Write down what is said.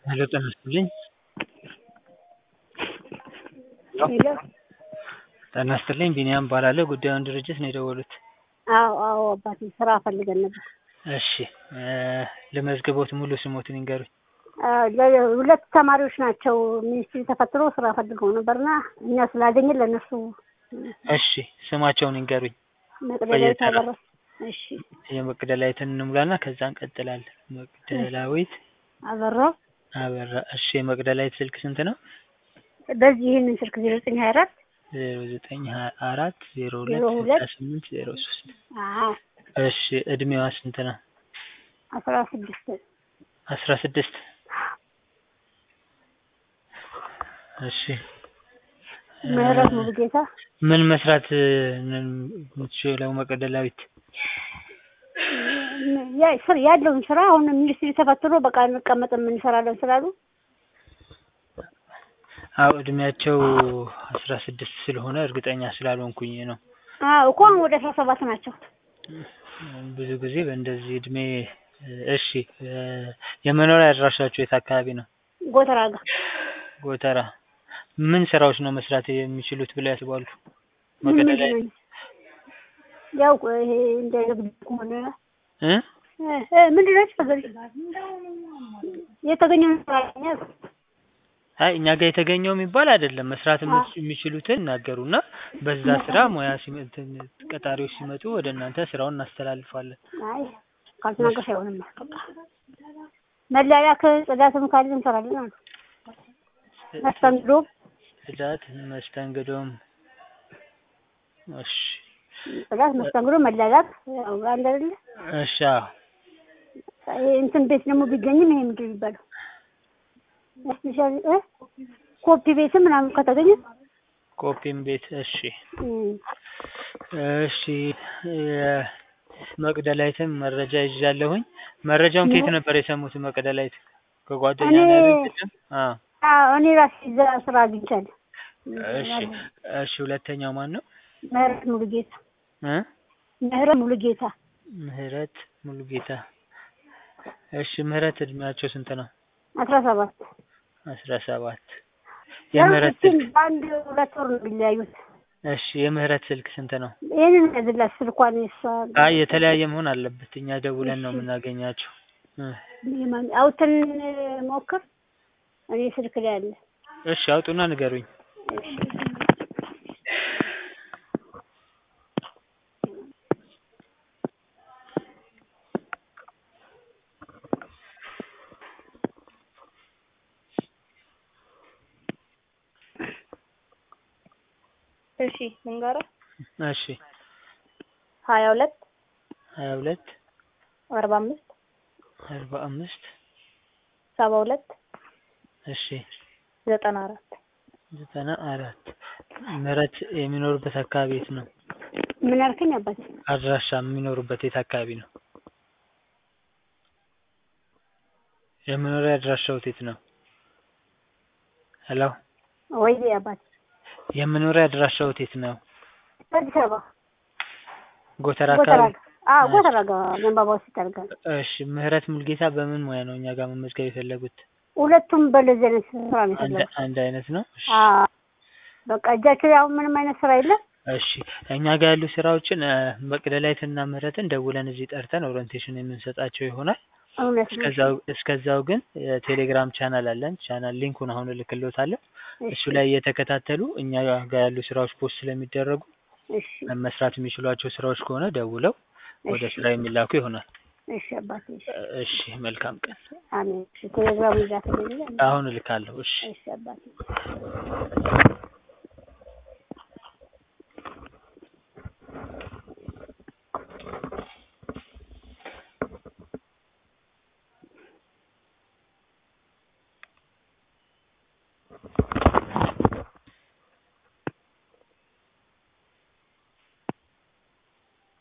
ሄሎ ጤና ይስጥልኝ። ሄሎ ጤና ይስጥልኝ ቢኒያም እባላለሁ። ጉዳዩን ድርጅት ነው የደወሉት? አዎ አባቴ ስራ ፈልገን ነበር። እሺ ልመዝግቦት፣ ሙሉ ስሞትን ይንገሩኝ። ሁለት ተማሪዎች ናቸው ሚኒስትሪ ተፈትኖ ስራ ፈልገው ነበርና እኛ ስላገኘን ለነሱ። እሺ ስማቸውን ይንገሩኝ። መቅደላዊት አበራ። እሺ የመቅደላዊትን እንሙላና ከዛ እንቀጥላለን። መቅደላዊት አበራ። እሺ የመቅደላዊት ስልክ ስንት ነው? በዚህ ይሄንን ስልክ 0924 0924 02 68 03። አዎ እሺ እድሜዋ ስንት ነው? 16 16። እሺ ምህረት ሙሉጌታ። ምን መስራት የምትችለው መቅደላዊት? ያለውን ስራ አሁን ሚኒስትሪ ተፈትኖ በቃ እንቀመጥም እንሰራለን ስላሉ። አዎ እድሜያቸው 16 ስለሆነ እርግጠኛ ስላልሆንኩኝ ነው። እኮ አሁን ወደ 17 ናቸው። ብዙ ጊዜ በእንደዚህ እድሜ። እሺ የመኖሪያ አድራሻቸው የት አካባቢ ነው? ጎተራ ጋር። ጎተራ። ምን ስራዎች ነው መስራት የሚችሉት ብለው ያስባሉ? መቅደላዊት ያው ይሄ እንደ ንግድ ከሆነ ምንድን ነው የተገኘው ስራ? አይ እኛ ጋር የተገኘው የሚባል አይደለም። መስራት የሚችሉትን እናገሩና በዛ ስራ ሙያ ቀጣሪዎች ሲመጡ ወደ እናንተ ስራውን እናስተላልፋለን። አይ ካልተናገርሽ አይሆንም። መላላክ ጽዳትም ካለ እንሰራለን አሉ። መስተንግዶ ጽዳት መስተንግዶም። እሺ ጽዳት መስተንግዶ መላላክ ያው አንድ አይደለ? እሺ እንትን ቤት ደግሞ ቢገኝም ይሄ ምንድን ይባላል? ኮፒ ቤትም ምናምን ከተገኘ ኮፒም ቤት። እሺ እሺ መቅደላዊትም መረጃ ይዣለሁኝ። መረጃውን ከየት ነበር የሰሙት መቅደላዊት? ከጓደኛ ነው ያገኙት? እኔ ራሴ እዛ ስራ አግኝቻለሁ። እሺ ሁለተኛው ማን ነው? ምህረት ሙሉጌታ። ምህረት ሙሉጌታ። ምህረት ሙሉጌታ። እሺ ምህረት እድሜያቸው ስንት ነው? 17 17። የምህረት ስልክ በአንድ 2 ወር ነው የሚለያዩት። እሺ የምህረት ስልክ ስንት ነው? ይሄንን ያዝላት ስልኳን እሷ። አይ የተለያየ መሆን አለበት። እኛ ደውለን ነው የምናገኛቸው። አውጥተን ሞክር። እኔ ስልክ ላይ አለ። እሺ አውጡና ንገሩኝ። እሺ ልንገርህ። እሺ 22 45 72 እሺ 94 ምህረት የሚኖሩበት አካባቢ የት ነው? ምን አልከኝ አባቴ? አድራሻ የሚኖሩበት የት አካባቢ ነው? የመኖሪያ አድራሻው የት ነው? ሄሎ ወይ አባቴ የመኖሪያ አድራሻው የት ነው? አዲስ አበባ ጎተራ አካባቢ። ጎተራ ጋር ዘንባባ ሆስፒታል ጋር። እሺ ምህረት ሙሉጌታ በምን ሙያ ነው እኛ ጋር መመዝገብ የፈለጉት? ሁለቱም በለዚህ አይነት ስራ ነው የፈለጉት። አንድ አይነት ነው። እሺ በቃ እጃቸው ያው ምንም አይነት ስራ የለም። እሺ እኛ ጋር ያሉ ስራዎችን መቅደላዊትና ምህረትን ደውለን እዚህ ጠርተን ኦሪንቴሽን የምንሰጣቸው ይሆናል። እስከዛው ግን ቴሌግራም ቻናል አለን። ቻናል ሊንኩን አሁን እልክልዎታለሁ። እሱ ላይ እየተከታተሉ እኛ ጋር ያሉ ስራዎች ፖስት ስለሚደረጉ መስራት የሚችሏቸው ስራዎች ከሆነ ደውለው ወደ ስራ የሚላኩ ይሆናል። እሺ አባቴ። እሺ መልካም ቀን። አሜን። ቴሌግራም ይዛት አሁን እልካለሁ። እሺ አባቴ።